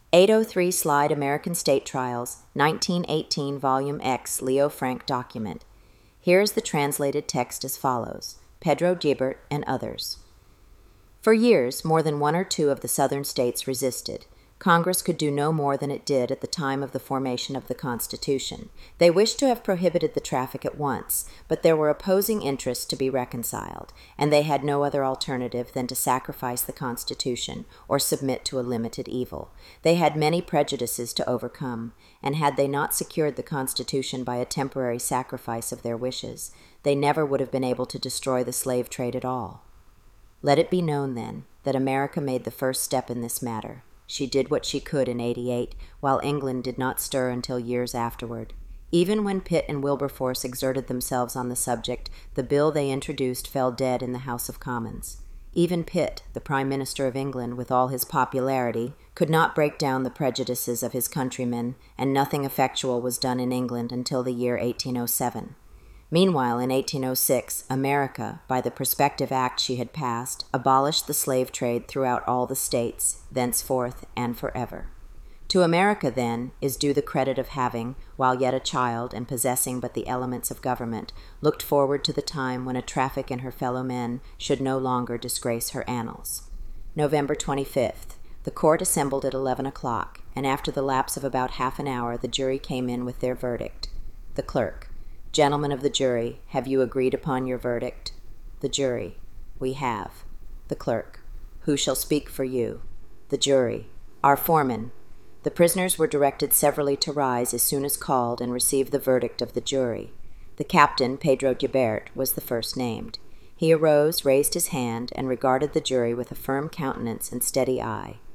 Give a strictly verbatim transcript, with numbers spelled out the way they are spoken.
eight oh three Slide American State Trials, nineteen eighteen Volume X Leo Frank document. Here is the translated text as follows. Pedro Gibert and others. For years, more than one or two of the southern states resisted. Congress could do no more than it did at the time of the formation of the Constitution. They wished to have prohibited the traffic at once, but there were opposing interests to be reconciled, and they had no other alternative than to sacrifice the Constitution or submit to a limited evil. They had many prejudices to overcome, and had they not secured the Constitution by a temporary sacrifice of their wishes, they never would have been able to destroy the slave trade at all. Let it be known, then, that America made the first step in this matter. She did what she could in eighty-eight, while England did not stir until years afterward. Even when Pitt and Wilberforce exerted themselves on the subject, the bill they introduced fell dead in the House of Commons. Even Pitt, the Prime Minister of England, with all his popularity, could not break down the prejudices of his countrymen, and nothing effectual was done in England until the year eighteen oh seven. Meanwhile, in eighteen oh six, America, by the Prospective Act she had passed, abolished the slave trade throughout all the states, thenceforth and forever. To America, then, is due the credit of having, while yet a child and possessing but the elements of government, looked forward to the time when a traffic in her fellow men should no longer disgrace her annals. November twenty-fifth. The court assembled at eleven o'clock, and after the lapse of about half an hour the jury came in with their verdict. The clerk. Gentlemen of the jury, have you agreed upon your verdict? The jury. We have. The clerk. Who shall speak for you? The jury. Our foreman. The prisoners were directed severally to rise as soon as called and receive the verdict of the jury. The captain, Pedro Gibert, was the first named. He arose, raised his hand, and regarded the jury with a firm countenance and steady eye.